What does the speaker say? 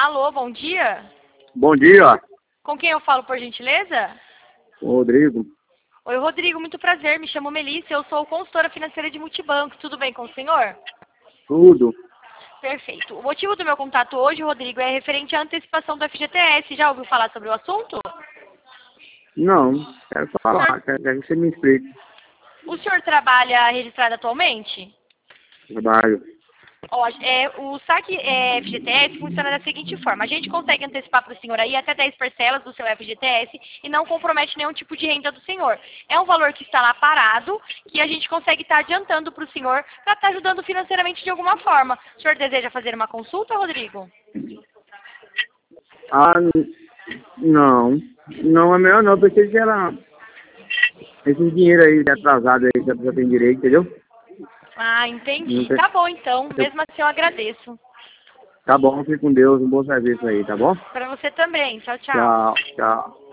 Alô, bom dia. Bom dia, Com quem eu falo, por gentileza? Rodrigo. Oi, Rodrigo, muito prazer. Me chamo Melissa, eu sou consultora financeira de Multibanco. Tudo bem com o senhor? Tudo? Perfeito. O motivo do meu contato hoje, Rodrigo, é referente à antecipação do FGTS. Já ouviu falar sobre o assunto? Não, quero O senhor, falar, quero que você me explique. o senhor trabalha registrado atualmente? Trabalho. Ó, o saque FGTS funciona da seguinte forma. A gente consegue antecipar para o senhor aí até 10 parcelas do seu FGTS e não compromete nenhum tipo de renda do senhor. É um valor que está lá parado, que a gente consegue estar adiantando para o senhor para estar ajudando financeiramente de alguma forma. O senhor deseja fazer uma consulta, Rodrigo? Ah, não. Não é melhor não, pensei que era esse dinheiro aí de atrasado aí que a pessoa tem direito, entendeu? Ah, Não entendi. tem- Tá bom, então. Mesmo assim, eu agradeço. Tá bom, fique com Deus, um bom serviço aí, tá bom? Para você também. Tchau, tchau. Tchau, tchau.